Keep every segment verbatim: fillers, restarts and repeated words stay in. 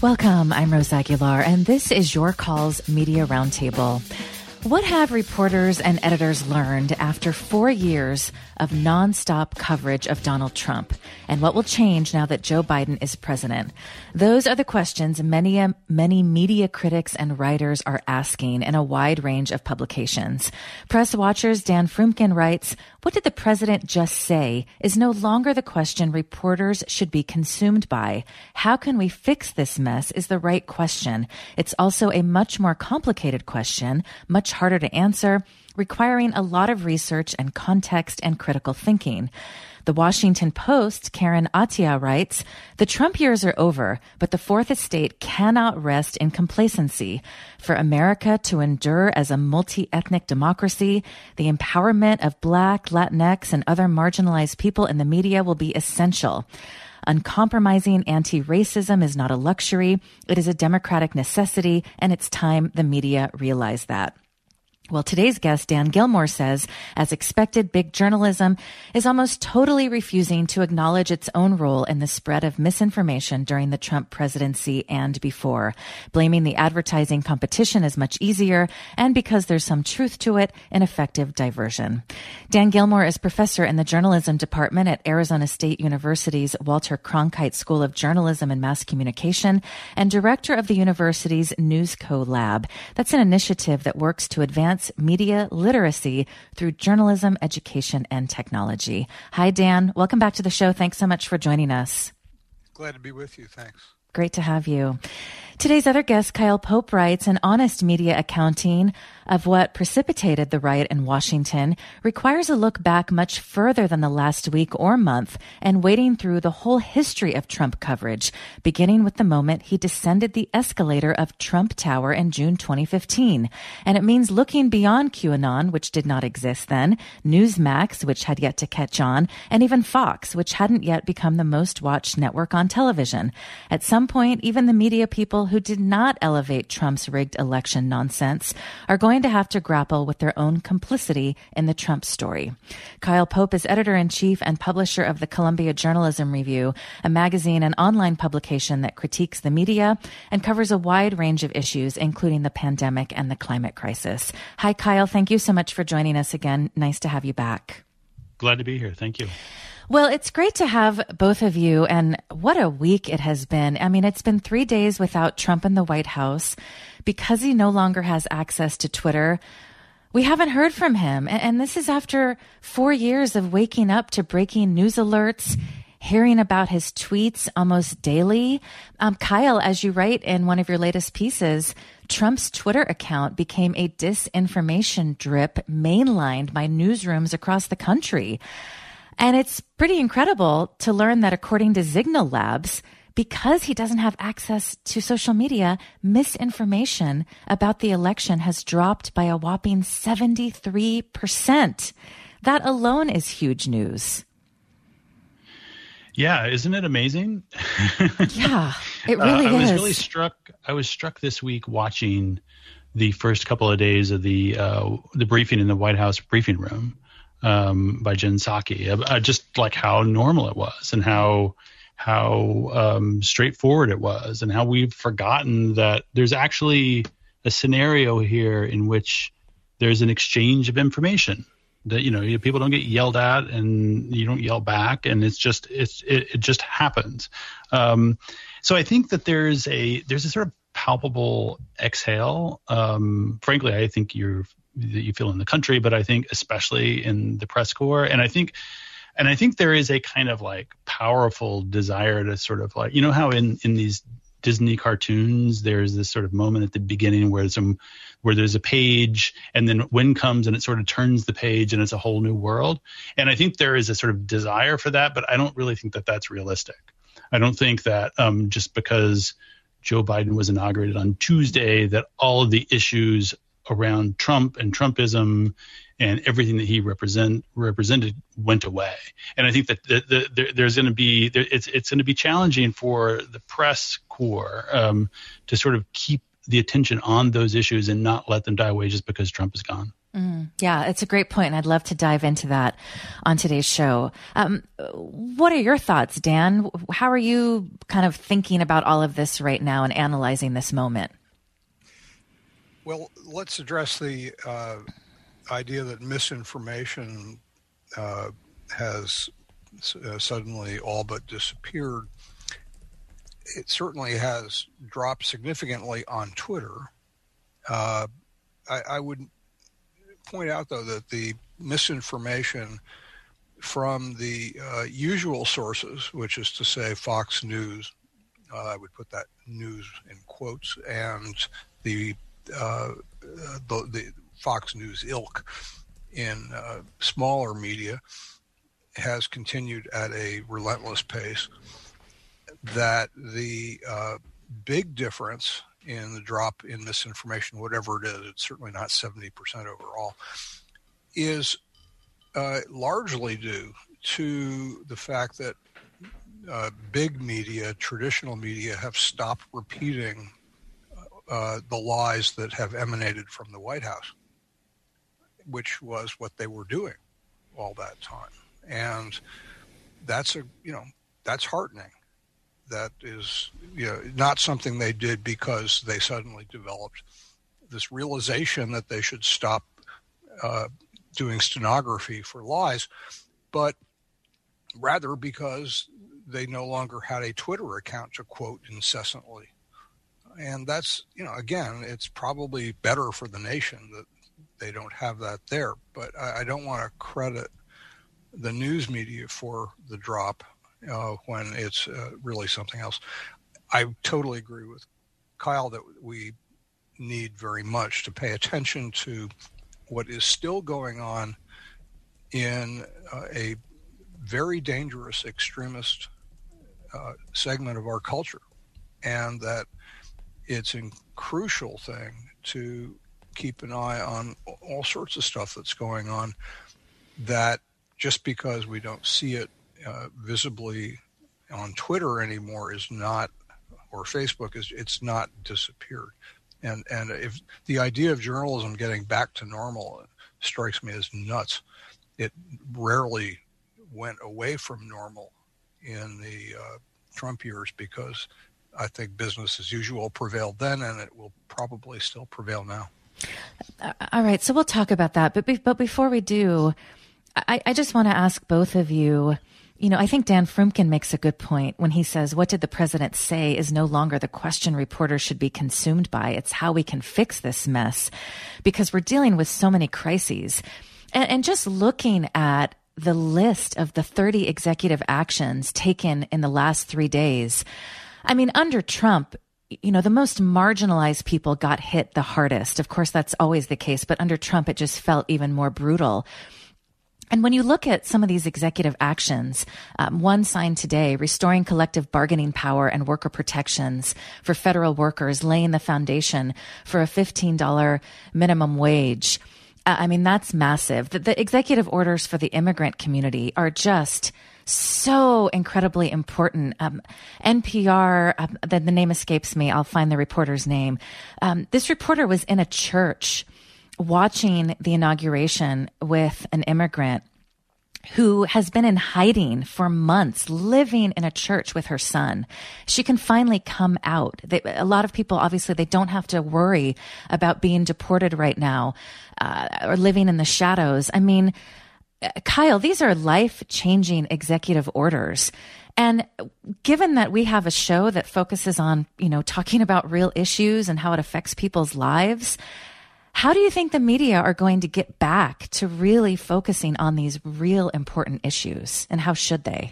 Welcome, I'm Rose Aguilar, and this is Your Calls Media Roundtable. What have reporters and editors learned after four years of nonstop coverage of Donald Trump? And what will change now that Joe Biden is president? Those are the questions many, many media critics and writers are asking in a wide range of publications. Press Watcher's Dan Frumkin writes, "What did the president just say is no longer the question reporters should be consumed by. How can we fix this mess is the right question. It's also a much more complicated question, much harder to answer, requiring a lot of research and context and critical thinking." The Washington Post, Karen Attiah writes, "The Trump years are over, but the Fourth Estate cannot rest in complacency. For America to endure as a multi-ethnic democracy, the empowerment of Black, Latinx, and other marginalized people in the media will be essential. Uncompromising anti-racism is not a luxury. It is a democratic necessity, and it's time the media realize that." Well, today's guest, Dan Gilmore, says, as expected, big journalism is almost totally refusing to acknowledge its own role in the spread of misinformation during the Trump presidency and before. Blaming the advertising competition is much easier, and because there's some truth to it, an effective diversion. Dan Gilmore is professor in the journalism department at Arizona State University's Walter Cronkite School of Journalism and Mass Communication and director of the university's NewsCo Lab. That's an initiative that works to advance media literacy through journalism, education, and technology. Hi, Dan. Welcome back to the show. Thanks so much for joining us. Glad to be with you. Thanks. Great to have you. Today's other guest, Kyle Pope, writes, "An honest media accounting of what precipitated the riot in Washington requires a look back much further than the last week or month and wading through the whole history of Trump coverage, beginning with the moment he descended the escalator of Trump Tower in June twenty fifteen. And it means looking beyond QAnon, which did not exist then, Newsmax, which had yet to catch on, and even Fox, which hadn't yet become the most watched network on television. At some point, even the media people who did not elevate Trump's rigged election nonsense are going to have to grapple with their own complicity in the Trump story." Kyle Pope is editor-in-chief and publisher of the Columbia Journalism Review, a magazine and online publication that critiques the media and covers a wide range of issues, including the pandemic and the climate crisis. Hi, Kyle. Thank you so much for joining us again. Nice to have you back. Glad to be here. Thank you. Well, it's great to have both of you, and what a week it has been. I mean, it's been three days without Trump in the White House. Because he no longer has access to Twitter, we haven't heard from him. And this is after four years of waking up to breaking news alerts, hearing about his tweets almost daily. Um, Kyle, as you write in one of your latest pieces, Trump's Twitter account became a disinformation drip mainlined by newsrooms across the country. And it's pretty incredible to learn that according to Signal Labs, because he doesn't have access to social media, misinformation about the election has dropped by a whopping seventy-three percent. That alone is huge news. Yeah, isn't it amazing? Yeah, it really uh, I is. was really struck. I was struck this week watching the first couple of days of the uh, the briefing in the White House briefing room um, by Jen Psaki, uh, just like how normal it was and how how um, straightforward it was, and how we've forgotten that there's actually a scenario here in which there's an exchange of information. That, you know, people don't get yelled at and you don't yell back, and it's just it's it, it just happens. Um, so I think that there's a there's a sort of palpable exhale. Um, frankly, I think you're that you feel in the country, but I think especially in the press corps, and I think. And I think there is a kind of like powerful desire to sort of like, you know, how in, in these Disney cartoons, there's this sort of moment at the beginning where some, where there's a page and then wind comes and it sort of turns the page and it's a whole new world. And I think there is a sort of desire for that, but I don't really think that that's realistic. I don't think that um, just because Joe Biden was inaugurated on Tuesday, that all of the issues around Trump and Trumpism and everything that he represent represented went away. And I think that the, the, the, there's going to be there, it's it's going to be challenging for the press corps um, to sort of keep the attention on those issues and not let them die away just because Trump is gone. Mm, yeah, it's a great point, and I'd love to dive into that on today's show. Um, what are your thoughts, Dan? How are you kind of thinking about all of this right now and analyzing this moment? Well, let's address the uh, idea that misinformation uh, has uh, suddenly all but disappeared. It certainly has dropped significantly on Twitter. Uh, I, I would point out, though, that the misinformation from the uh, usual sources, which is to say Fox News, uh, I would put that news in quotes, and the uh, the, the Fox News ilk in uh, smaller media, has continued at a relentless pace. That the uh, big difference in the drop in misinformation, whatever it is, it's certainly not seventy percent overall, is uh, largely due to the fact that uh, big media, traditional media, have stopped repeating uh, the lies that have emanated from the White House, which was what they were doing all that time. And that's a, you know, that's heartening. That is, you know, not something they did because they suddenly developed this realization that they should stop uh, doing stenography for lies, but rather because they no longer had a Twitter account to quote incessantly. And that's, you know, again, it's probably better for the nation that they don't have that there. But I, I don't want to credit the news media for the drop. Uh, when it's uh, really something else. I totally agree with Kyle that we need very much to pay attention to what is still going on in uh, a very dangerous extremist uh, segment of our culture, and that it's a crucial thing to keep an eye on all sorts of stuff that's going on, that just because we don't see it Uh, visibly on Twitter anymore is not, or Facebook is, it's not disappeared. And and if the idea of journalism getting back to normal strikes me as nuts, it rarely went away from normal in the uh, Trump years, because I think business as usual prevailed then, and it will probably still prevail now. Uh, all right, so we'll talk about that. But be- but before we do, I, I just want to ask both of you. You know, I think Dan Frumkin makes a good point when he says, what did the president say is no longer the question reporters should be consumed by. It's how we can fix this mess, because we're dealing with so many crises. And, and just looking at the list of the thirty executive actions taken in the last three days, I mean, under Trump, you know, the most marginalized people got hit the hardest. Of course, that's always the case, but under Trump, it just felt even more brutal. And when you look at some of these executive actions, um, one signed today, restoring collective bargaining power and worker protections for federal workers, laying the foundation for a fifteen dollars minimum wage. Uh, I mean, that's massive. The, the executive orders for the immigrant community are just so incredibly important. Um, N P R, uh, the, the name escapes me. I'll find the reporter's name. Um, this reporter was in a church watching the inauguration with an immigrant who has been in hiding for months, living in a church with her son. She can finally come out. They, a lot of people, obviously, they don't have to worry about being deported right now uh, or living in the shadows. I mean, Kyle, these are life-changing executive orders. And given that we have a show that focuses on, you know, talking about real issues and how it affects people's lives, how do you think the media are going to get back to really focusing on these real important issues, and how should they?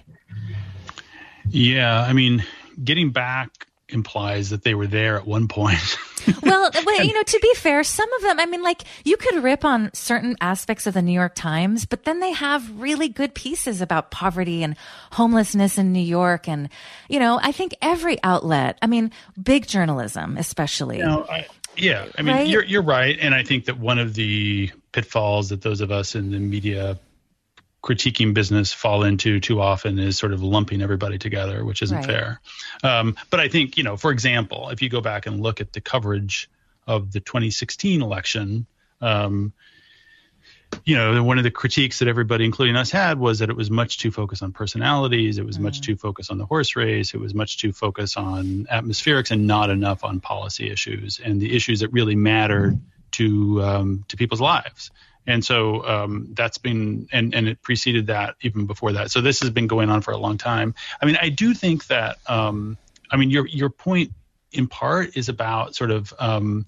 Yeah, I mean, getting back implies that they were there at one point. Well, you know, to be fair, some of them, I mean, like, you could rip on certain aspects of the New York Times, but then they have really good pieces about poverty and homelessness in New York. And, you know, I think every outlet, I mean, big journalism, especially. You know, I, yeah, I mean, right? you're you're right. And I think that one of the pitfalls that those of us in the media critiquing business fall into too often is sort of lumping everybody together, which isn't right. fair. Um, but I think, you know, for example, if you go back and look at the coverage of the twenty sixteen election, um, you know, one of the critiques that everybody, including us, had was that it was much too focused on personalities. It was mm. much too focused on the horse race. It was much too focused on atmospherics and not enough on policy issues and the issues that really matter mm. to um, to people's lives. And so um, that's been, and, and it preceded that even before that. So this has been going on for a long time. I mean, I do think that, um, I mean, your your point in part is about sort of um,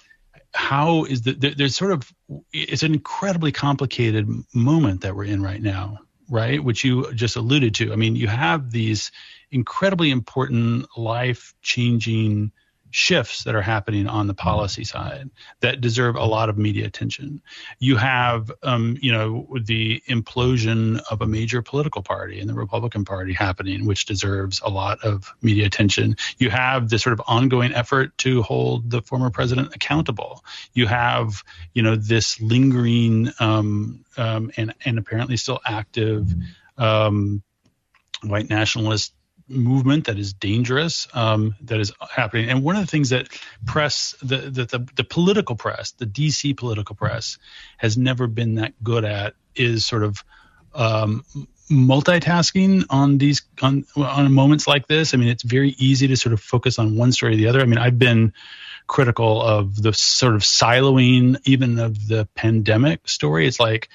how is the, there, there's sort of, it's an incredibly complicated moment that we're in right now, right? Which you just alluded to. I mean, you have these incredibly important life-changing shifts that are happening on the policy side that deserve a lot of media attention. You have, um, you know, the implosion of a major political party in the Republican Party happening, which deserves a lot of media attention. You have this sort of ongoing effort to hold the former president accountable. You have, you know, this lingering um, um, and, and apparently still active um, white nationalist movement that is dangerous, um, that is happening. And one of the things that press, the, the, the, the political press, the D C political press has never been that good at is sort of um, multitasking on these, on, on moments like this. I mean, it's very easy to sort of focus on one story or the other. I mean, I've been critical of the sort of siloing even of the pandemic story. It's like,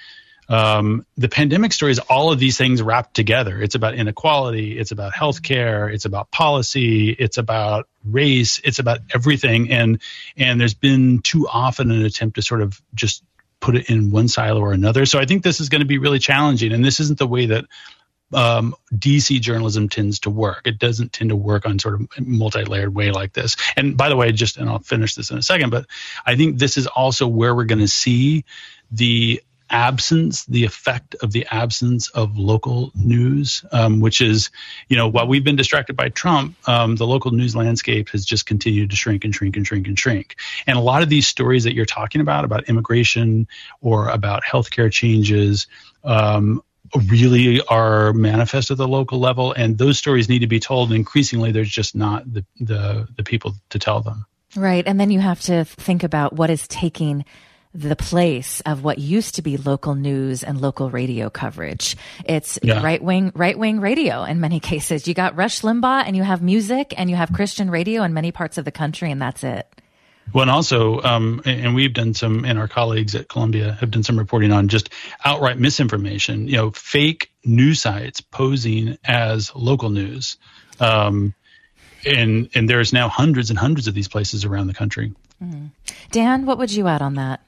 Um, the pandemic story is all of these things wrapped together. It's about inequality. It's about healthcare. It's about policy. It's about race. It's about everything. And and there's been too often an attempt to sort of just put it in one silo or another. So I think this is going to be really challenging. And this isn't the way that um, D C journalism tends to work. It doesn't tend to work on sort of a multi-layered way like this. And by the way, just and I'll finish this in a second, but I think this is also where we're going to see the absence, the effect of the absence of local news, um, which is, you know, while we've been distracted by Trump, um, the local news landscape has just continued to shrink and shrink and shrink and shrink. And a lot of these stories that you're talking about, about immigration or about healthcare changes, um, really are manifest at the local level. And those stories need to be told. And increasingly, there's just not the, the, the people to tell them. Right. And then you have to think about what is taking the place of what used to be local news and local radio coverage. It's yeah. right wing, right wing radio in many cases. You got Rush Limbaugh and you have music and you have Christian radio in many parts of the country, and that's it. Well, and also, um, and we've done some, and our colleagues at Columbia have done some reporting on just outright misinformation, you know, fake news sites posing as local news. Um, and, and there's now hundreds and hundreds of these places around the country. Mm-hmm. Dan, what would you add on that?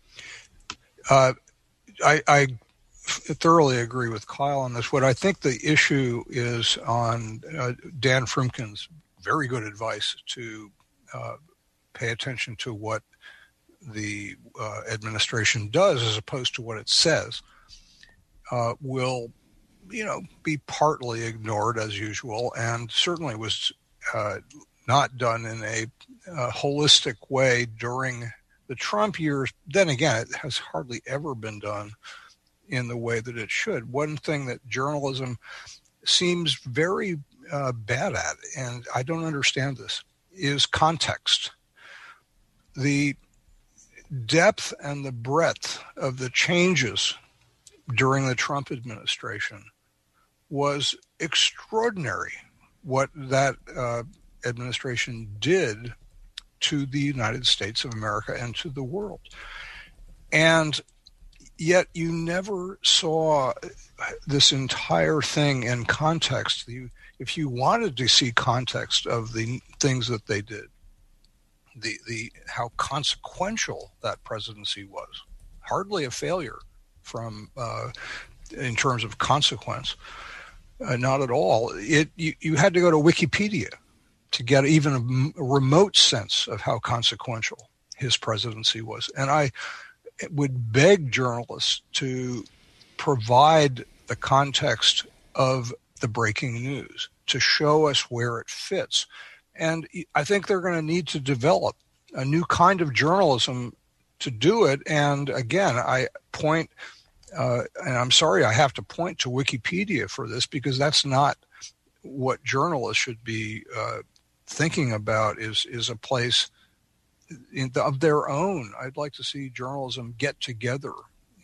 Uh, I, I thoroughly agree with Kyle on this. What I think the issue is on uh, Dan Frumkin's very good advice to uh, pay attention to what the uh, administration does as opposed to what it says uh, will, you know, be partly ignored as usual, and certainly was uh, not done in a, a holistic way during the Trump years. Then again, it has hardly ever been done in the way that it should. One thing that journalism seems very uh, bad at, and I don't understand this, is context. The depth and the breadth of the changes during the Trump administration was extraordinary. What that uh, administration did to the United States of America and to the world. And yet you never saw this entire thing in context. You, if you wanted to see context of the things that they did, the, the how consequential that presidency was, hardly a failure from uh, in terms of consequence, uh, not at all. It you, you had to go to Wikipedia to get even a remote sense of how consequential his presidency was. And I would beg journalists to provide the context of the breaking news, to show us where it fits. And I think they're going to need to develop a new kind of journalism to do it. And again, I point, uh, and I'm sorry I have to point to Wikipedia for this, because that's not what journalists should be uh, thinking about is is a place in the, of their own. I'd like to see journalism get together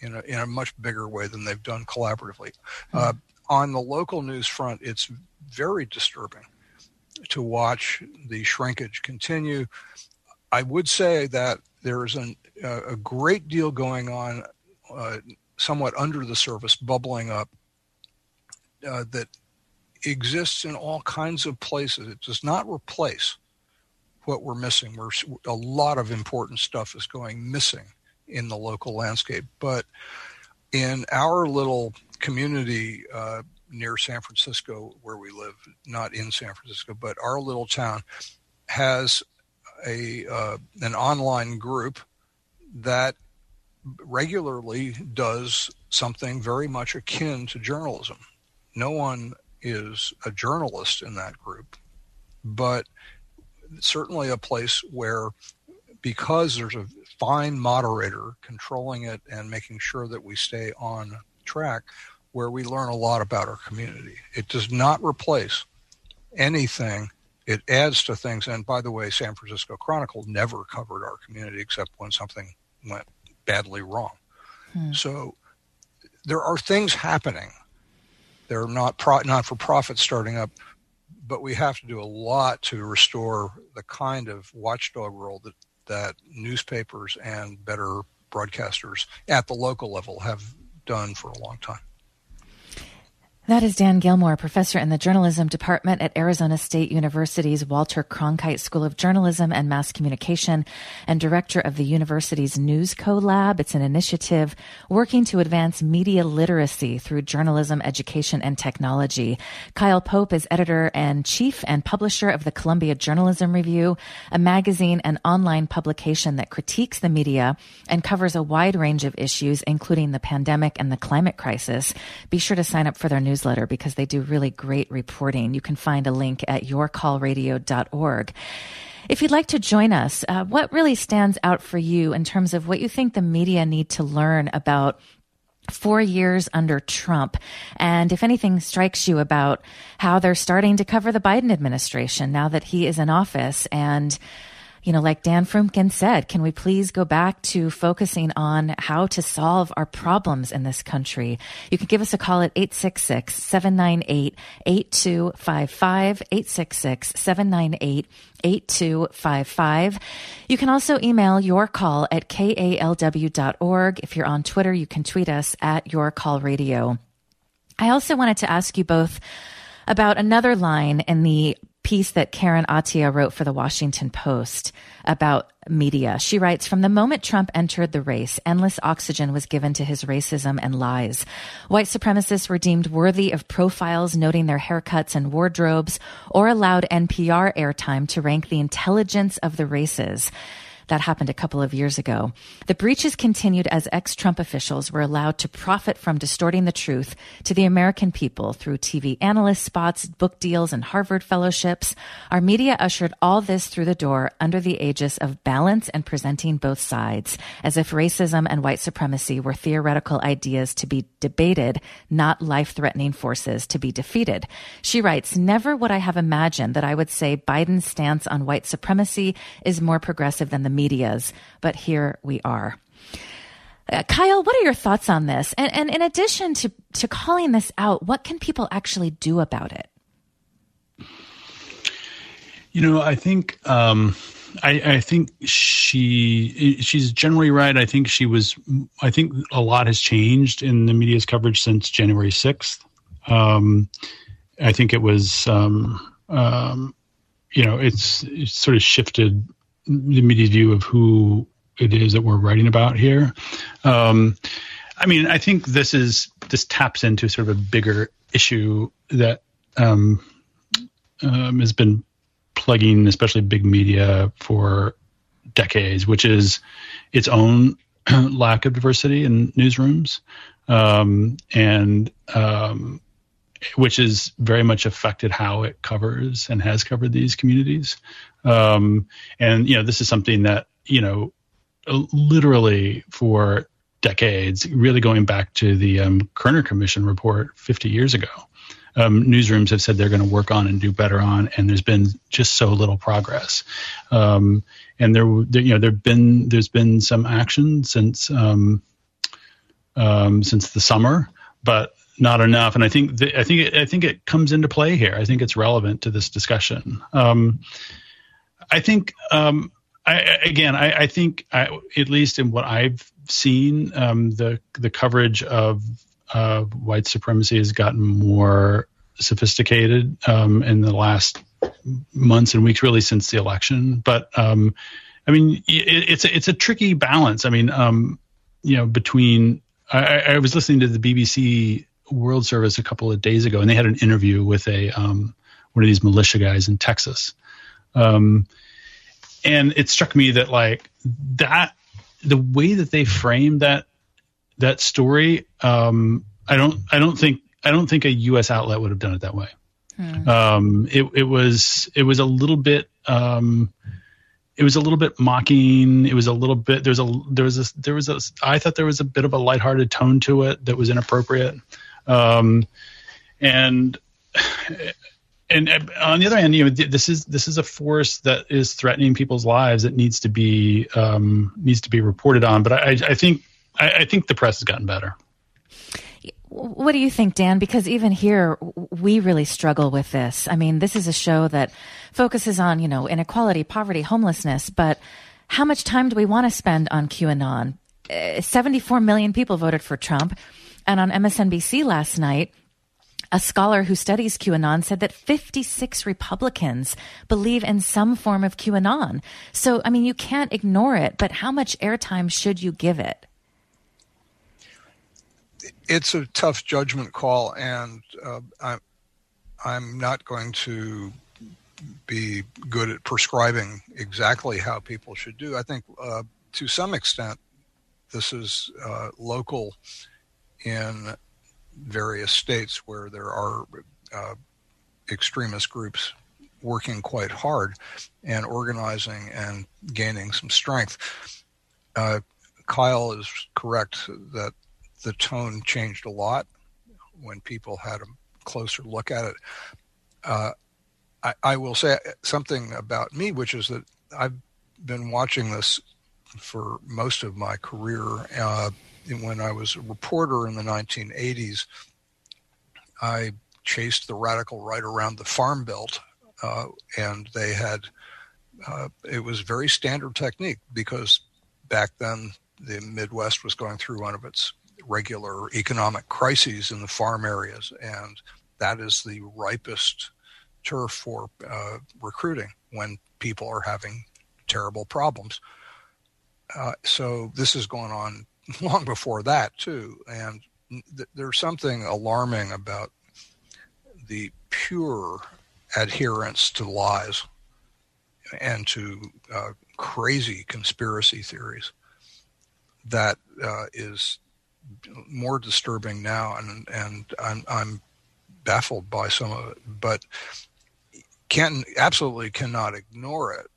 in a, in a much bigger way than they've done collaboratively. Mm-hmm. Uh, on the local news front, it's very disturbing to watch the shrinkage continue. I would say that there's an, uh, a great deal going on uh, somewhat under the surface, bubbling up, uh, that exists in all kinds of places. It does not replace what we're missing. We're, a lot of important stuff is going missing in the local landscape. But in our little community uh, near San Francisco, where we live, not in San Francisco, but our little town has a uh, an online group that regularly does something very much akin to journalism. No one is a journalist in that group, but certainly a place where, because there's a fine moderator controlling it and making sure that we stay on track, where we learn a lot about our community. It does not replace anything. It adds to things. And by the way, San Francisco Chronicle never covered our community except when something went badly wrong. Hmm. So there are things happening. They're not pro- not-for-profit starting up, but we have to do a lot to restore the kind of watchdog role that, that newspapers and better broadcasters at the local level have done for a long time. That is Dan Gilmore, professor in the journalism department at Arizona State University's Walter Cronkite School of Journalism and Mass Communication, and director of the university's News Co Lab. It's an initiative working to advance media literacy through journalism, education, and technology. Kyle Pope is editor and chief and publisher of the Columbia Journalism Review, a magazine and online publication that critiques the media and covers a wide range of issues, including the pandemic and the climate crisis. Be sure to sign up for their newsletter because they do really great reporting. You can find a link at your call radio dot org. If you'd like to join us, uh, what really stands out for you in terms of what you think the media need to learn about four years under Trump? And if anything strikes you about how they're starting to cover the Biden administration now that he is in office, and you know, like Dan Frumkin said, can we please go back to focusing on how to solve our problems in this country? You can give us a call at eight six six, seven nine eight, eight two five five, eight six six, seven nine eight, eight two five five. You can also email your call at K A L W dot org. If you're on Twitter, you can tweet us at Your Call Radio. I also wanted to ask you both about another line in the piece that Karen Attiah wrote for the Washington Post about media. She writes, from the moment Trump entered the race, endless oxygen was given to his racism and lies. White supremacists were deemed worthy of profiles noting their haircuts and wardrobes, or allowed N P R airtime to rank the intelligence of the races. That happened a couple of years ago. The breaches continued as ex-Trump officials were allowed to profit from distorting the truth to the American people through T V analyst spots, book deals, and Harvard fellowships. Our media ushered all this through the door under the aegis of balance and presenting both sides, as if racism and white supremacy were theoretical ideas to be debated, not life-threatening forces to be defeated. She writes, never would I have imagined that I would say Biden's stance on white supremacy is more progressive than the media's, but here we are. Uh, Kyle, what are your thoughts on this? And, and in addition to, to calling this out, what can people actually do about it? You know, I think um, I, I think she she's generally right. I think she was. I think a lot has changed in the media's coverage since January sixth. Um, I think it was, um, um, you know, it's, it's sort of shifted the media's view of who it is that we're writing about here. Um, I mean, I think this is this taps into sort of a bigger issue that um, um, has been plaguing especially big media for decades, which is its own lack of diversity in newsrooms, um, and um, which has very much affected how it covers and has covered these communities. Um, and, you know, this is something that, you know, literally for decades, really going back to the um, Kerner Commission report fifty years ago, um, newsrooms have said they're going to work on and do better on, and there's been just so little progress. Um, and there, there, you know, there've been there's been some action since um, um, since the summer, but not enough. And I think the, I think it, I think it comes into play here. I think it's relevant to this discussion. Um, I think um, I, again, I, I think I, at least in what I've seen, um, the the coverage of uh, white supremacy has gotten more sophisticated um, in the last months and weeks, really since the election. But um, I mean, it, it's a, it's a tricky balance. I mean, um, you know, between I, I was listening to the B B C World Service a couple of days ago, and they had an interview with a um, one of these militia guys in Texas, um, and it struck me that like that the way that they framed that that story, um, I don't I don't think I don't think a U S outlet would have done it that way. Hmm. Um, it, it was it was a little bit um, it was a little bit mocking. It was a little bit there's a there was a there was a I thought there was a bit of a lighthearted tone to it that was inappropriate. Um, and and on the other hand, you know, this is this is a force that is threatening people's lives that needs to be um, needs to be reported on. But I, I think I, I think the press has gotten better. What do you think, Dan? Because even here, we really struggle with this. I mean, this is a show that focuses on, you know, inequality, poverty, homelessness. But how much time do we want to spend on QAnon? Uh, seventy-four million people voted for Trump. And on M S N B C last night, a scholar who studies QAnon said that fifty-six Republicans believe in some form of QAnon. So, I mean, you can't ignore it. But how much airtime should you give it? It's a tough judgment call, and uh, I, I'm not going to be good at prescribing exactly how people should do. I think uh, to some extent this is uh, local in various states where there are uh, extremist groups working quite hard and organizing and gaining some strength. Uh, Kyle is correct that the tone changed a lot when people had a closer look at it. Uh, I, I will say something about me, which is that I've been watching this for most of my career. Uh, when I was a reporter in the nineteen eighties, I chased the radical right around the Farm Belt, uh, and they had, uh, it was very standard technique because back then the Midwest was going through one of its regular economic crises in the farm areas, and that is the ripest turf for uh, recruiting when people are having terrible problems. Uh, so this is going on long before that too, and th- there's something alarming about the pure adherence to lies and to uh, crazy conspiracy theories that uh, is more disturbing now, and and I'm, I'm baffled by some of it, but can absolutely cannot ignore it.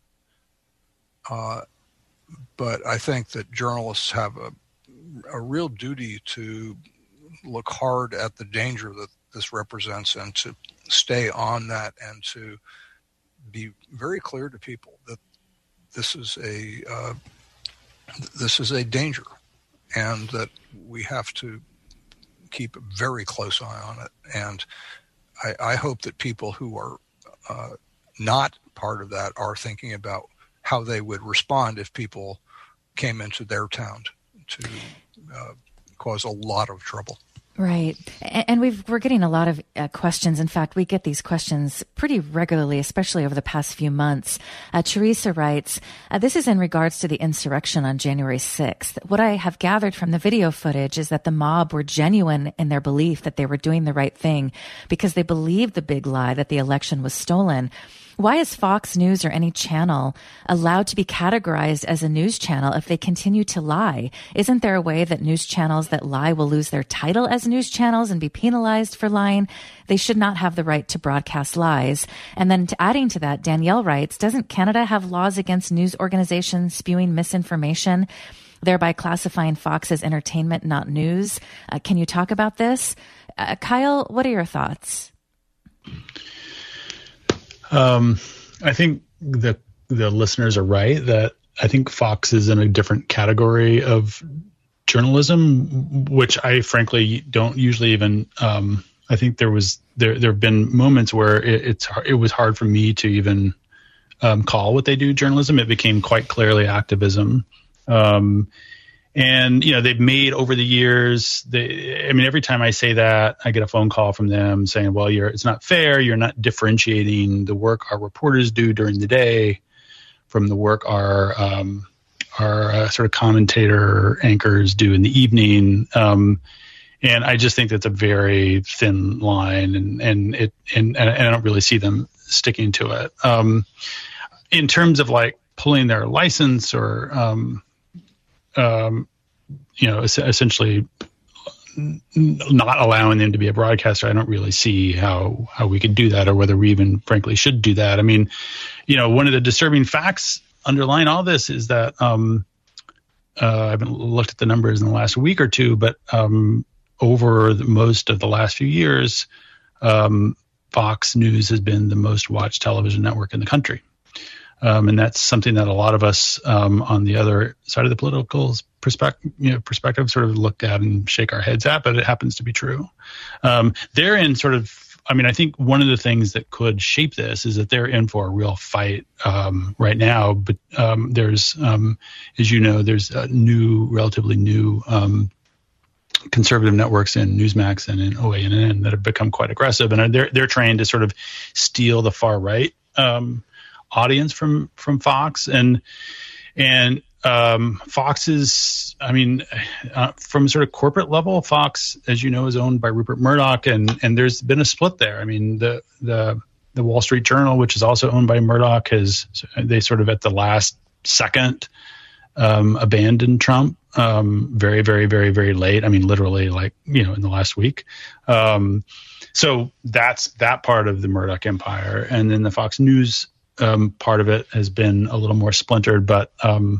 Uh, but I think that journalists have a a real duty to look hard at the danger that this represents and to stay on that and to be very clear to people that this is a uh, this is a danger, and that we have to keep a very close eye on it. And I, I hope that people who are uh, not part of that are thinking about how they would respond if people came into their town to uh, cause a lot of trouble. Right. And we've, we're getting a lot of uh, questions. In fact, we get these questions pretty regularly, especially over the past few months. Uh, Teresa writes, uh, this is in regards to the insurrection on January sixth. What I have gathered from the video footage is that the mob were genuine in their belief that they were doing the right thing because they believed the big lie that the election was stolen. Why is Fox News or any channel allowed to be categorized as a news channel if they continue to lie? Isn't there a way that news channels that lie will lose their title as news channels and be penalized for lying? They should not have the right to broadcast lies. And then to adding to that, Danielle writes, doesn't Canada have laws against news organizations spewing misinformation, thereby classifying Fox as entertainment, not news? Uh, can you talk about this? Uh, Kyle, what are your thoughts? Um, I think the the listeners are right that I think Fox is in a different category of journalism, which I frankly don't usually even. Um, I think there was there there have been moments where it, it's it was hard for me to even um, call what they do journalism. It became quite clearly activism. Um, And, you know, they've made over the years, they, I mean, every time I say that, I get a phone call from them saying, well, you're, it's not fair. You're not differentiating the work our reporters do during the day from the work our, um, our uh, sort of commentator anchors do in the evening. Um, and I just think that's a very thin line, and, and it, and, and I don't really see them sticking to it. Um, in terms of like pulling their license or, um, Um, you know, essentially not allowing them to be a broadcaster, I don't really see how, how we could do that, or whether we even frankly should do that. I mean, you know, one of the disturbing facts underlying all this is that um, uh, I haven't looked at the numbers in the last week or two, but um, over the, most of the last few years, um, Fox News has been the most watched television network in the country. Um, and that's something that a lot of us um, on the other side of the political perspective, you know, perspective sort of look at and shake our heads at, but it happens to be true. Um, they're in sort of, I mean, I think one of the things that could shape this is that they're in for a real fight um, right now. But um, there's, um, as you know, there's a new, relatively new um, conservative networks in Newsmax and in O A N N that have become quite aggressive, and they're they're trying to sort of steal the far right Um, audience from from Fox, and and um, Fox is, I mean, uh, from sort of corporate level, Fox, as you know, is owned by Rupert Murdoch, and and there's been a split there. I mean, the the the Wall Street Journal, which is also owned by Murdoch, has they sort of at the last second um, abandoned Trump, um, very very very very late. I mean, literally, like, you know, in the last week. Um, so that's that part of the Murdoch empire, and then the Fox News Um, part of it has been a little more splintered, but um,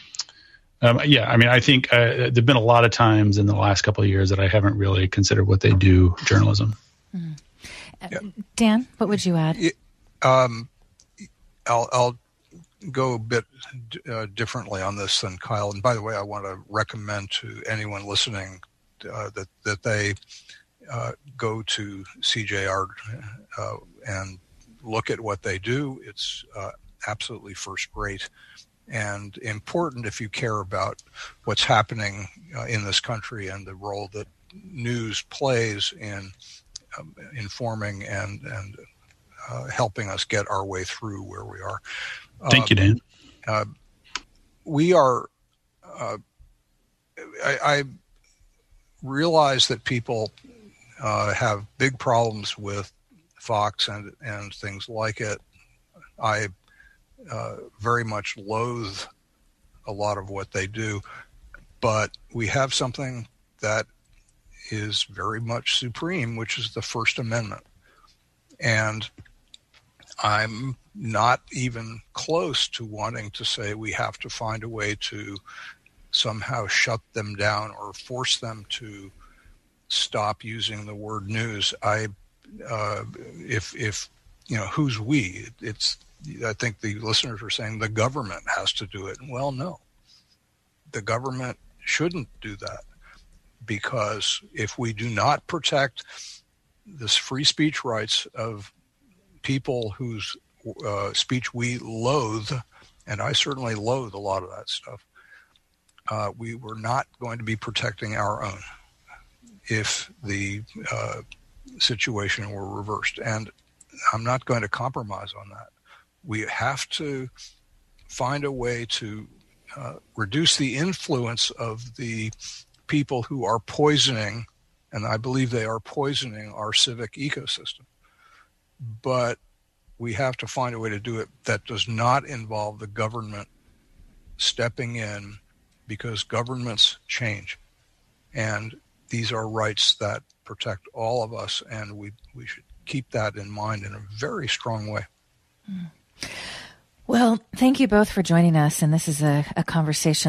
um, yeah, I mean, I think uh, there've been a lot of times in the last couple of years that I haven't really considered what they do journalism. Mm-hmm. Uh, yeah. Dan, what would you add? Um, I'll, I'll go a bit uh, differently on this than Kyle. And by the way, I want to recommend to anyone listening uh, that that they uh, go to C J R uh, and look at what they do. It's uh, absolutely first rate and important if you care about what's happening uh, in this country and the role that news plays in um, informing and and uh, helping us get our way through where we are. Thank um, you, Dan. Uh, we are. Uh, I, I realize that people uh, have big problems with Fox and and things like it. I uh, very much loathe a lot of what they do, but we have something that is very much supreme, which is the First Amendment. And I'm not even close to wanting to say we have to find a way to somehow shut them down or force them to stop using the word news. I Uh, if, if, you know, who's we? It's, I think the listeners are saying the government has to do it. Well, no, the government shouldn't do that, because if we do not protect this free speech rights of people whose uh, speech we loathe, and I certainly loathe a lot of that stuff, uh, we were not going to be protecting our own if the uh, situation were reversed. And I'm not going to compromise on that. We have to find a way to uh, reduce the influence of the people who are poisoning, and I believe they are poisoning our civic ecosystem. But we have to find a way to do it that does not involve the government stepping in, because governments change. And these are rights that protect all of us, and we we should keep that in mind in a very strong way. Well, thank you both for joining us, and this is a, a conversation that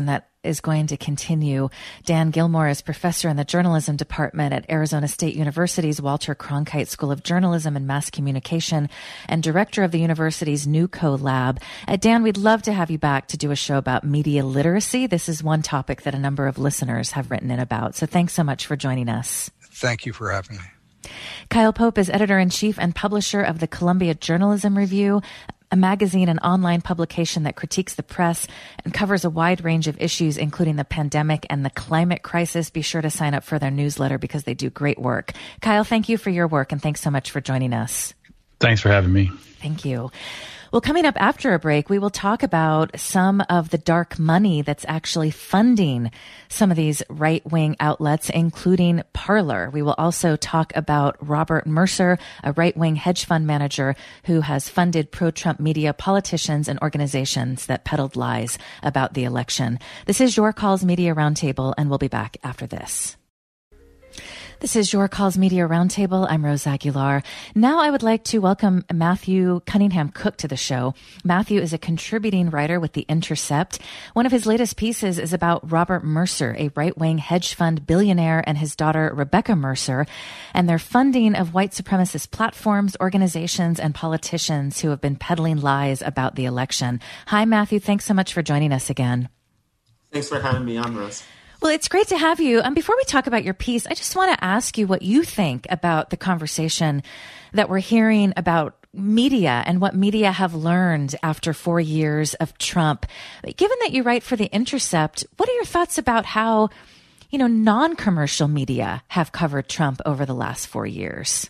is going to continue. Dan Gilmore is professor in the journalism department at Arizona State University's Walter Cronkite School of Journalism and Mass Communication and director of the university's NewCo Lab. Uh, Dan, we'd love to have you back to do a show about media literacy. This is one topic that a number of listeners have written in about. So thanks so much for joining us. Thank you for having me. Kyle Pope is editor-in-chief and publisher of the Columbia Journalism Review, a magazine and online publication that critiques the press and covers a wide range of issues, including the pandemic and the climate crisis. Be sure to sign up for their newsletter because they do great work. Kyle, thank you for your work, and thanks so much for joining us. Thanks for having me. Thank you. Well, coming up after a break, we will talk about some of the dark money that's actually funding some of these right-wing outlets, including Parler. We will also talk about Robert Mercer, a right-wing hedge fund manager who has funded pro-Trump media, politicians, and organizations that peddled lies about the election. This is Your Calls Media Roundtable, and we'll be back after this. This is Your Calls Media Roundtable. I'm Rose Aguilar. Now I would like to welcome Matthew Cunningham Cook to the show. Matthew is a contributing writer with The Intercept. One of his latest pieces is about Robert Mercer, a right-wing hedge fund billionaire, and his daughter Rebecca Mercer, and their funding of white supremacist platforms, organizations, and politicians who have been peddling lies about the election. Hi, Matthew. Thanks so much for joining us again. Thanks for having me on, Rose. Well, it's great to have you. Um, before we talk about your piece, I just want to ask you what you think about the conversation that we're hearing about media and what media have learned after four years of Trump. Given that you write for The Intercept, what are your thoughts about how, you know, non-commercial media have covered Trump over the last four years?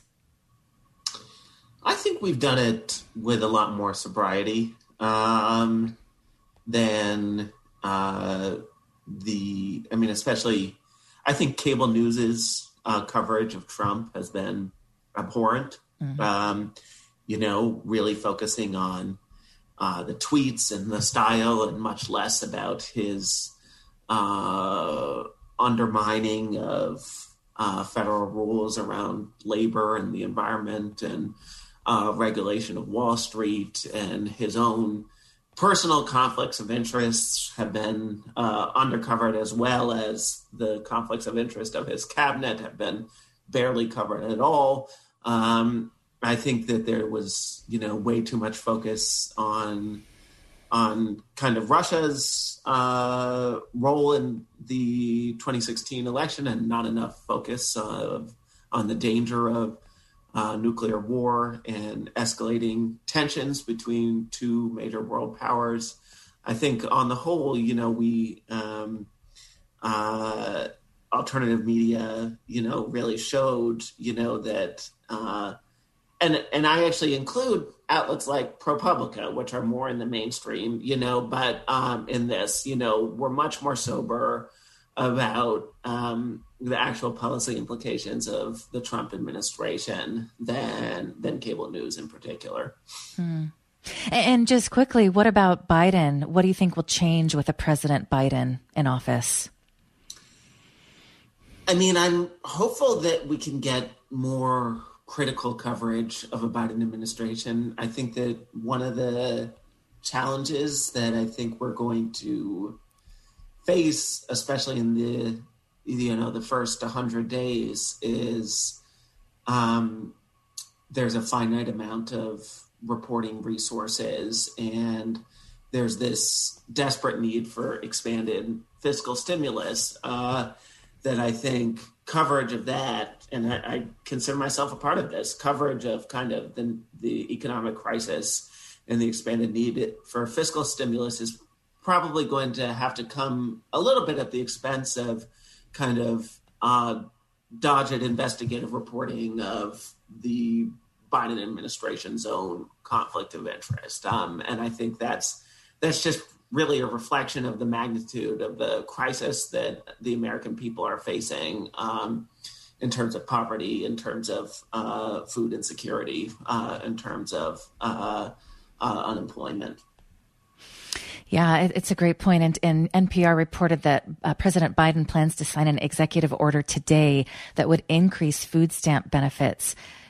I think we've done it with a lot more sobriety um, than... Uh, The, I mean, especially, I think cable news's uh, coverage of Trump has been abhorrent. Mm-hmm. Um, you know, really focusing on uh, the tweets and the style, and much less about his uh, undermining of uh, federal rules around labor and the environment, and uh, regulation of Wall Street, and his own personal conflicts of interests have been uh, undercovered, as well as the conflicts of interest of his cabinet have been barely covered at all. Um, I think that there was, you know, way too much focus on on kind of Russia's uh, role in the twenty sixteen election, and not enough focus uh, on the danger of Uh, nuclear war and escalating tensions between two major world powers. I think on the whole, you know, we, um, uh, alternative media, you know, really showed, you know, that, uh, and, and I actually include outlets like ProPublica, which are more in the mainstream, you know, but um, in this, you know, we're much more sober about um, the actual policy implications of the Trump administration than than cable news in particular. Hmm. And just quickly, what about Biden? What do you think will change with a President Biden in office? I mean, I'm hopeful that we can get more critical coverage of a Biden administration. I think that one of the challenges that I think we're going to face, especially in the, you know, the first one hundred days, is um, there's a finite amount of reporting resources, and there's this desperate need for expanded fiscal stimulus uh, that I think coverage of that, and I, I consider myself a part of this, coverage of kind of the, the economic crisis and the expanded need for fiscal stimulus is probably going to have to come a little bit at the expense of kind of uh, dogged investigative reporting of the Biden administration's own conflict of interest. Um, and I think that's that's just really a reflection of the magnitude of the crisis that the American people are facing um, in terms of poverty, in terms of uh, food insecurity, uh, in terms of uh, uh, unemployment. Yeah, it's a great point. And, and N P R reported that uh, President Biden plans to sign an executive order today that would increase food stamp benefits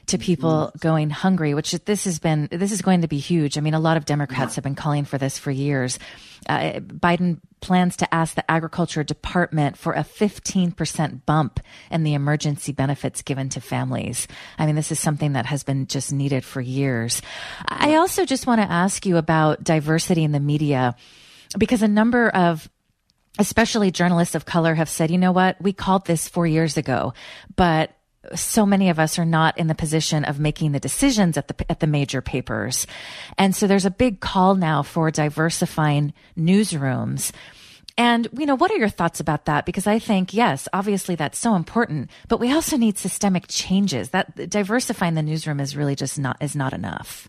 to people going hungry, which this has been, this is going to be huge. I mean, a lot of Democrats have been calling for this for years. Uh, Biden plans to ask the Agriculture Department for a fifteen percent bump in the emergency benefits given to families. I mean, this is something that has been just needed for years. I also just want to ask you about diversity in the media, because a number of especially journalists of color have said, you know what, we called this four years ago, but so many of us are not in the position of making the decisions at the at the major papers. And so there's a big call now for diversifying newsrooms. And, you know, what are your thoughts about that? Because I think, yes, obviously that's so important, but we also need systemic changes. That diversifying the newsroom is really just not, is not enough.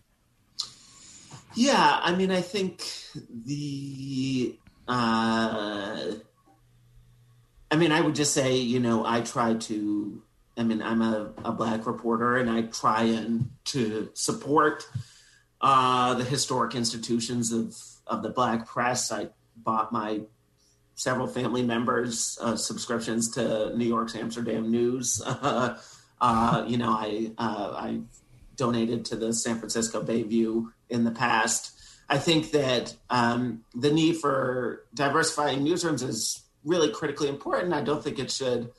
Yeah, I mean, I think the, uh, I mean, I would just say, you know, I try to, I mean, I'm a, a Black reporter, and I try and to support uh, the historic institutions of, of the Black press. I bought my several family members uh, subscriptions to New York's Amsterdam News. Uh, uh, you know, I uh, I donated to the San Francisco Bayview in the past. I think that um, the need for diversifying newsrooms is really critically important. I don't think it should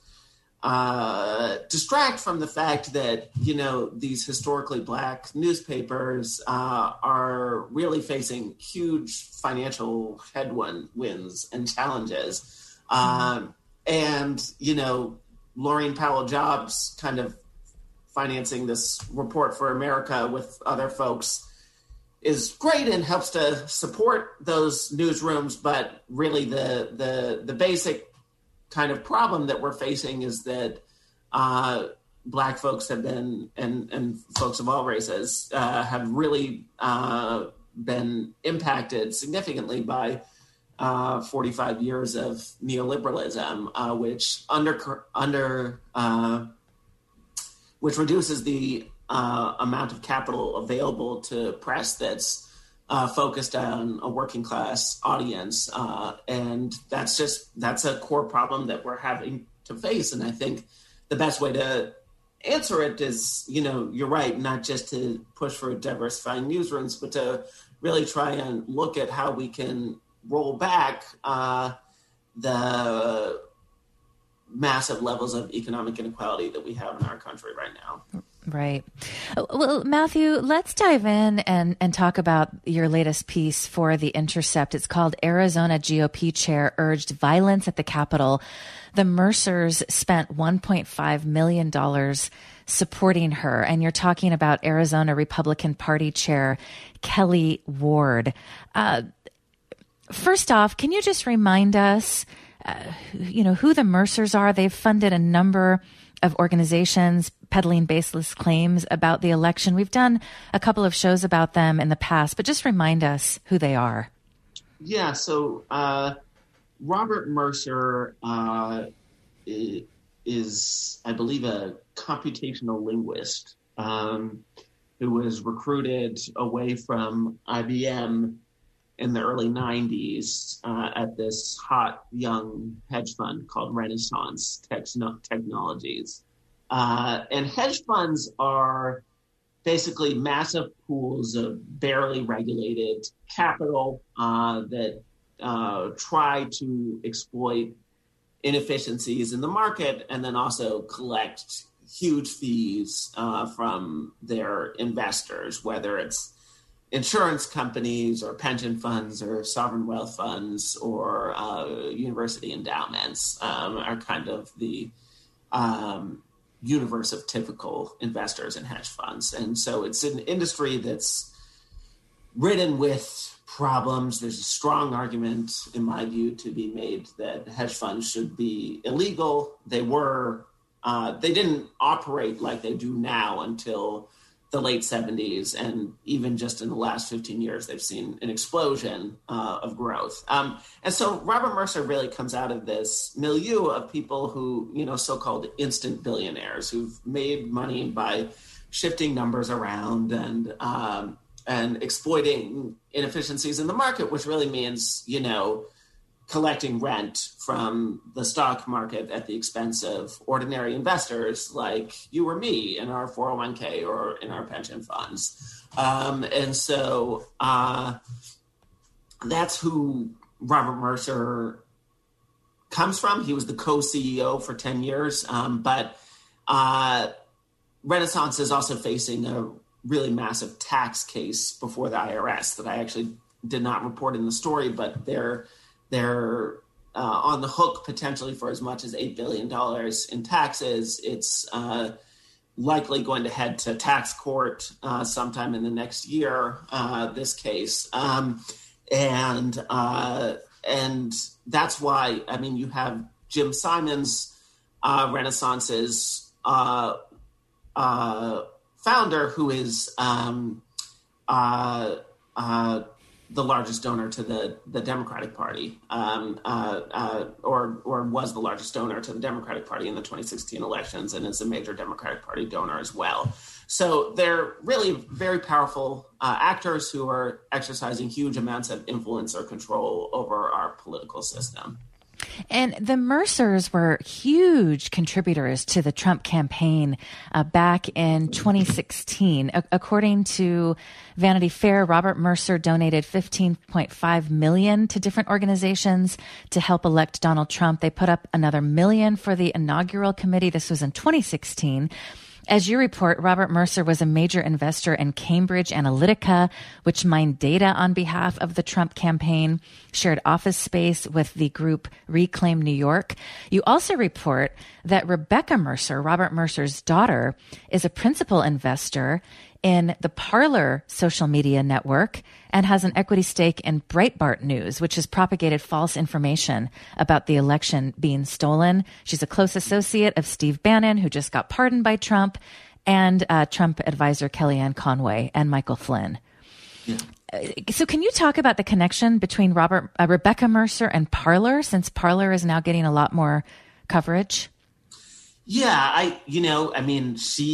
uh, distract from the fact that, you know, these historically Black newspapers uh, are really facing huge financial headwinds and challenges. Mm-hmm. Um, and, you know, Laurene Powell Jobs kind of financing this Report for America with other folks is great and helps to support those newsrooms. But really the the the basic kind of problem that we're facing is that uh, Black folks have been, and, and folks of all races, uh, have really uh, been impacted significantly by uh, forty-five years of neoliberalism, uh, which under under uh, which reduces the uh, amount of capital available to press that's Uh, focused on a working class audience. Uh, and that's just, that's a core problem that we're having to face. And I think the best way to answer it is, you know, you're right, not just to push for diversifying newsrooms, but to really try and look at how we can roll back uh, the massive levels of economic inequality that we have in our country right now. Right. Well, Matthew, let's dive in and, and talk about your latest piece for The Intercept. It's called Arizona G O P Chair Urged Violence at the Capitol. The Mercers spent one point five million dollars supporting her. And you're talking about Arizona Republican Party Chair Kelli Ward. Uh, first off, can you just remind us, uh, you know, who the Mercers are? They've funded a number of organizations peddling baseless claims about the election. We've done a couple of shows about them in the past, but just remind us who they are. Yeah, so uh, Robert Mercer uh, is, I believe, a computational linguist um, who was recruited away from I B M in the early nineties uh, at this hot young hedge fund called Renaissance Technologies. Uh, and hedge funds are basically massive pools of barely regulated capital uh, that uh, try to exploit inefficiencies in the market and then also collect huge fees uh, from their investors, whether it's insurance companies or pension funds or sovereign wealth funds or uh, university endowments um, are kind of the um, universe of typical investors in hedge funds. And so it's an industry that's ridden with problems. There's a strong argument, in my view, to be made that hedge funds should be illegal. They were, uh, they didn't operate like they do now until the late seventies, and even just in the last fifteen years, they've seen an explosion uh, of growth. Um, and so Robert Mercer really comes out of this milieu of people who, you know, so-called instant billionaires who've made money by shifting numbers around and um, and exploiting inefficiencies in the market, which really means, you know, collecting rent from the stock market at the expense of ordinary investors like you or me in our four oh one k or in our pension funds. Um, and so uh, that's who Robert Mercer comes from. He was the co-C E O for ten years, um, but uh, Renaissance is also facing a really massive tax case before the I R S that I actually did not report in the story, but they're they're uh, on the hook potentially for as much as eight billion dollars in taxes. It's uh, likely going to head to tax court uh, sometime in the next year, uh, this case. Um, and uh, and that's why, I mean, you have Jim Simons, uh, Renaissance's uh, uh, founder, who is um, uh, uh, the largest donor to the, the Democratic Party, um, uh, uh, or or was the largest donor to the Democratic Party in the twenty sixteen elections, and is a major Democratic Party donor as well. So they're really very powerful uh, actors who are exercising huge amounts of influence or control over our political system. And the Mercers were huge contributors to the Trump campaign uh, back in twenty sixteen. A- according to Vanity Fair, Robert Mercer donated fifteen point five million dollars to different organizations to help elect Donald Trump. They put up another million for the inaugural committee. This was in twenty sixteen. As you report, Robert Mercer was a major investor in Cambridge Analytica, which mined data on behalf of the Trump campaign, shared office space with the group Reclaim New York. You also report that Rebecca Mercer, Robert Mercer's daughter, is a principal investor in the Parler social media network and has an equity stake in Breitbart News, which has propagated false information about the election being stolen. She's a close associate of Steve Bannon, who just got pardoned by Trump, and uh, Trump advisor Kellyanne Conway and Michael Flynn. Yeah. So can you talk about the connection between Robert, uh, Rebecca Mercer and Parler, since Parler is now getting a lot more coverage? Yeah, I, you know, I mean,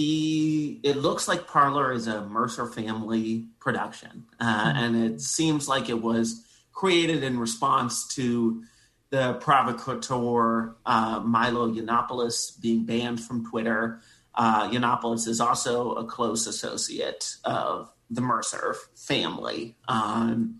she, it looks like Parler is a Mercer family production. Uh, mm-hmm. And it seems like it was created in response to the provocateur uh, Milo Yiannopoulos being banned from Twitter. Uh, Yiannopoulos is also a close associate of the Mercer family. Um,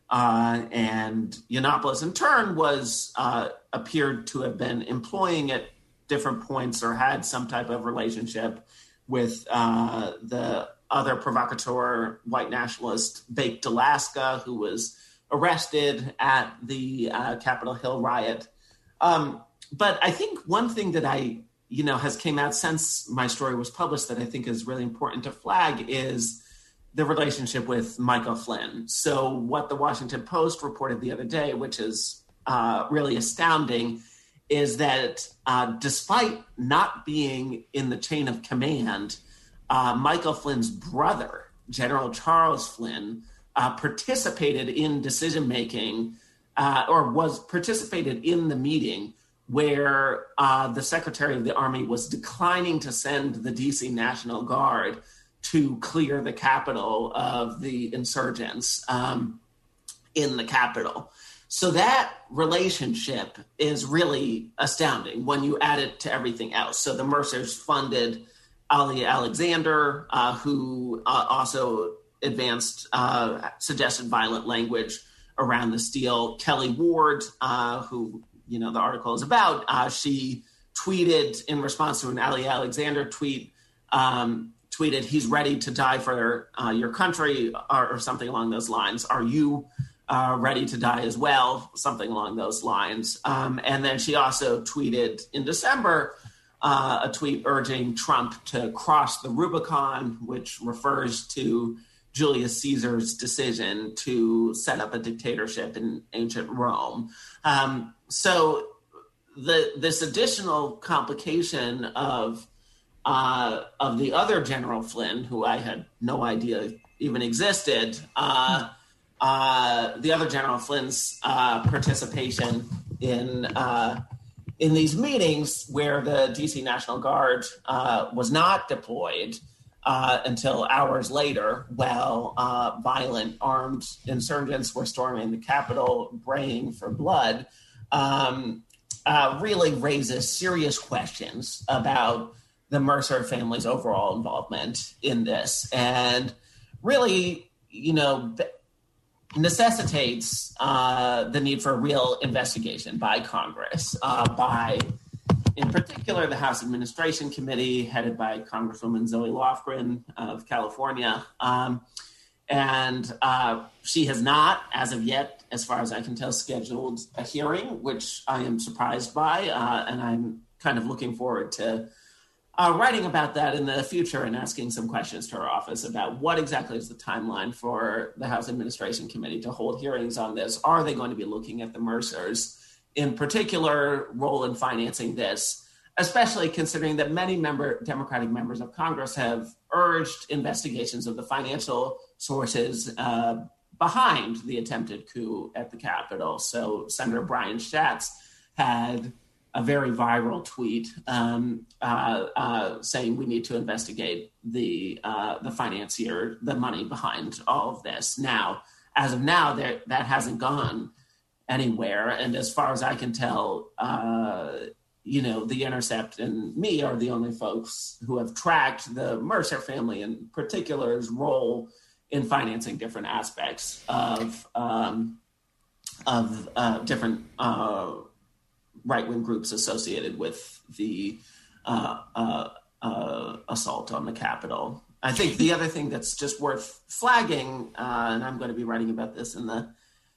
uh, and Yiannopoulos, in turn, was uh, appeared to have been employing at different points or had some type of relationship with uh, the other provocateur, white nationalist Baked Alaska, who was arrested at the uh, Capitol Hill riot. Um, but I think one thing that I, you know, has came out since my story was published that I think is really important to flag is the relationship with Michael Flynn. So what the Washington Post reported the other day, which is uh, really astounding, is that uh, despite not being in the chain of command, uh, Michael Flynn's brother, General Charles Flynn, uh, participated in decision-making uh, or was participated in the meeting where uh, the Secretary of the Army was declining to send the D C National Guard to clear the Capitol of the insurgents um, in the Capitol. So that relationship is really astounding when you add it to everything else. So the Mercers funded Ali Alexander, uh, who uh, also advanced, uh, suggested violent language around the Steele. Kelly Ward, uh, who, you know, the article is about, uh, she tweeted in response to an Ali Alexander tweet, um, tweeted, "He's ready to die for uh, your country," or, or something along those lines. Are you Uh, ready to die as well, something along those lines. Um, and then she also tweeted in December uh, a tweet urging Trump to cross the Rubicon, which refers to Julius Caesar's decision to set up a dictatorship in ancient Rome. Um, so the this additional complication of uh, of the other General Flynn, who I had no idea even existed, uh, Uh, the other General Flynn's uh, participation in uh, in these meetings where the D C National Guard uh, was not deployed uh, until hours later, while uh, violent armed insurgents were storming the Capitol, braying for blood, um, uh, really raises serious questions about the Mercer family's overall involvement in this. And really, you know, necessitates uh, the need for a real investigation by Congress, uh, by, in particular, the House Administration Committee, headed by Congresswoman Zoe Lofgren of California. Um, and uh, she has not, as of yet, as far as I can tell, scheduled a hearing, which I am surprised by. Uh, and I'm kind of looking forward to Uh, writing about that in the future and asking some questions to her office about what exactly is the timeline for the House Administration Committee to hold hearings on this. Are they going to be looking at the Mercers, in particular, role in financing this, especially considering that many member Democratic members of Congress have urged investigations of the financial sources uh, behind the attempted coup at the Capitol. So Senator Brian Schatz had a very viral tweet um, uh, uh, saying we need to investigate the uh, the financier, the money behind all of this. Now, as of now, there, that hasn't gone anywhere. And as far as I can tell, uh, you know, The Intercept and me are the only folks who have tracked the Mercer family in particular's role in financing different aspects of, um, of uh, different uh right-wing groups associated with the uh, uh, uh, assault on the Capitol. I think the other thing that's just worth flagging, uh, and I'm going to be writing about this in the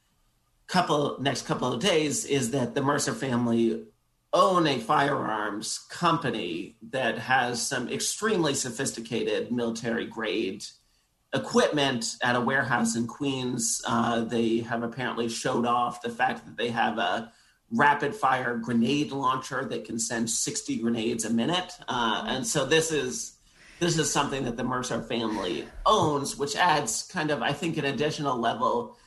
couple next couple of days, is that the Mercer family own a firearms company that has some extremely sophisticated military-grade equipment at a warehouse in Queens. Uh, they have apparently showed off the fact that they have a rapid fire grenade launcher that can send sixty grenades a minute. Uh, and so this is this is something that the Mercer family owns, which adds kind of, I think, an additional level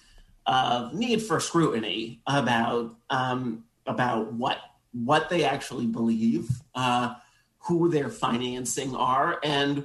of need for scrutiny about um, about what what they actually believe, uh, who their financing are, and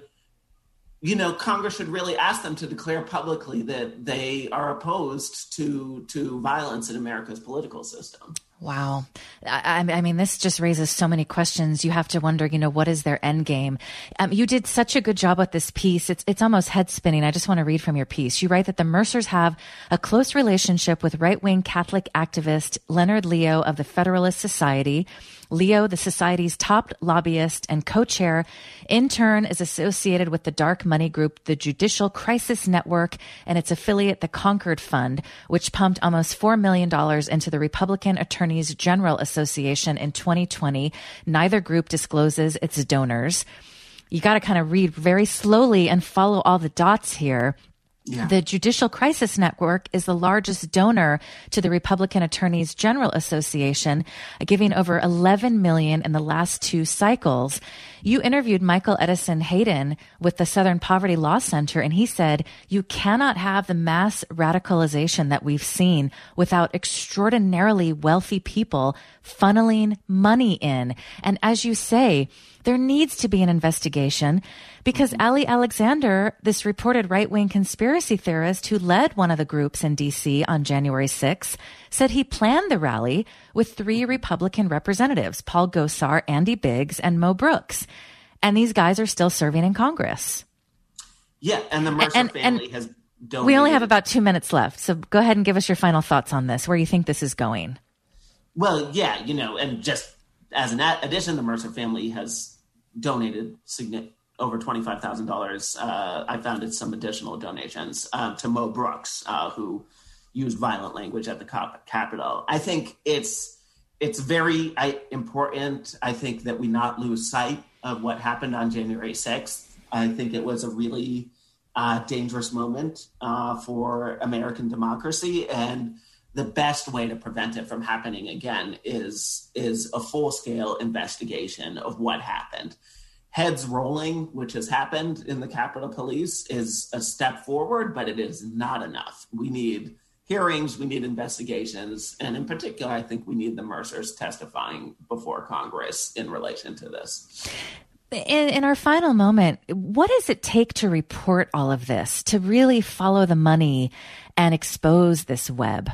you know, Congress should really ask them to declare publicly that they are opposed to to violence in America's political system. Wow. I, I mean, this just raises so many questions. You have to wonder, you know, what is their end game? Um, you did such a good job with this piece. It's, it's almost head spinning. I just want to read from your piece. You write that the Mercers have a close relationship with right-wing Catholic activist Leonard Leo of the Federalist Society. Leo, the society's top lobbyist and co-chair, in turn is associated with the dark money group, the Judicial Crisis Network, and its affiliate, the Concord Fund, which pumped almost four million dollars into the Republican Attorneys General Association in twenty twenty. Neither group discloses its donors. You got to kind of read very slowly and follow all the dots here. Yeah. The Judicial Crisis Network is the largest donor to the Republican Attorneys General Association, giving over eleven million dollars in the last two cycles. You interviewed Michael Edison Hayden with the Southern Poverty Law Center, and he said, you cannot have the mass radicalization that we've seen without extraordinarily wealthy people funneling money in. And as you say, there needs to be an investigation because Ali Alexander, this reported right-wing conspiracy theorist who led one of the groups in D C on January sixth, said he planned the rally with three Republican representatives, Paul Gosar, Andy Biggs, and Mo Brooks. And these guys are still serving in Congress. Yeah, and the Mercer and, family and has donated. We only have about two minutes left, so go ahead and give us your final thoughts on this, where you think this is going. Well, yeah, you know, and just as an addition, the Mercer family has donated significant over twenty-five thousand dollars. Uh, I found some additional donations uh, to Mo Brooks, uh, who used violent language at the Cap- Capitol. I think it's it's very I, important, I think, that we not lose sight of what happened on January sixth. I think it was a really uh, dangerous moment uh, for American democracy, and the best way to prevent it from happening again is is a full-scale investigation of what happened. Heads rolling, which has happened in the Capitol Police, is a step forward, but it is not enough. We need hearings, we need investigations, and in particular, I think we need the Mercers testifying before Congress in relation to this. In, in our final moment, what does it take to report all of this, to really follow the money and expose this web?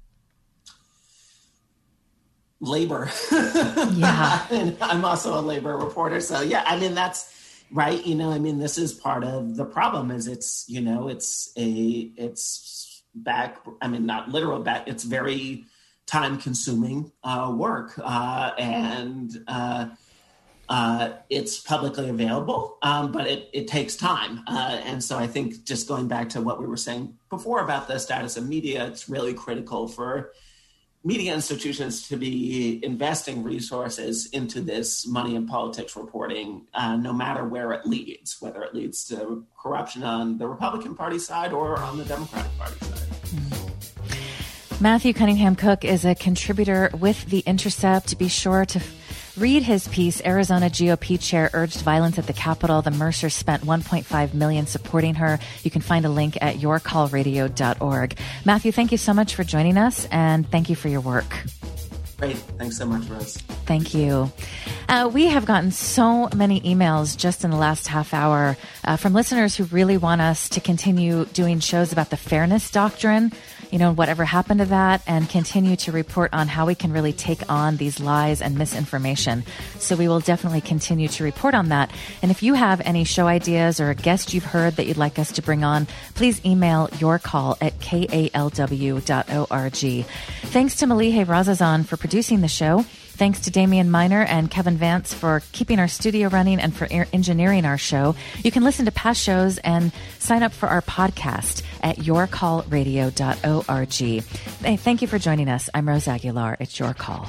Labor. Yeah. And I'm also a labor reporter. So yeah, I mean, that's right. You know, I mean, this is part of the problem is it's, you know, it's a, it's back, I mean, not literal back, it's very time consuming uh, work. Uh, and uh, uh, it's publicly available, um, but it, it takes time. Uh, and so I think just going back to what we were saying before about the status of media, it's really critical for media institutions to be investing resources into this money and politics reporting, uh, no matter where it leads, whether it leads to corruption on the Republican Party side or on the Democratic Party side. Mm. Matthew Cunningham Cook is a contributor with The Intercept. Be sure to read his piece, Arizona G O P Chair Urged Violence at the Capitol. The Mercers spent one point five million dollars supporting her. You can find a link at your call radio dot org. Matthew, thank you so much for joining us, and thank you for your work. Great. Thanks so much, Rose. Thank you. Uh, we have gotten so many emails just in the last half hour uh, from listeners who really want us to continue doing shows about the fairness doctrine, you know, whatever happened to that, and continue to report on how we can really take on these lies and misinformation. So we will definitely continue to report on that. And if you have any show ideas or a guest you've heard that you'd like us to bring on, please email your call at k a l w dot org. Thanks to Malihe Razazan for producing the show. Thanks to Damian Miner and Kevin Vance for keeping our studio running and for engineering our show. You can listen to past shows and sign up for our podcast at your call radio dot org. Hey, thank you for joining us. I'm Rose Aguilar. It's Your Call.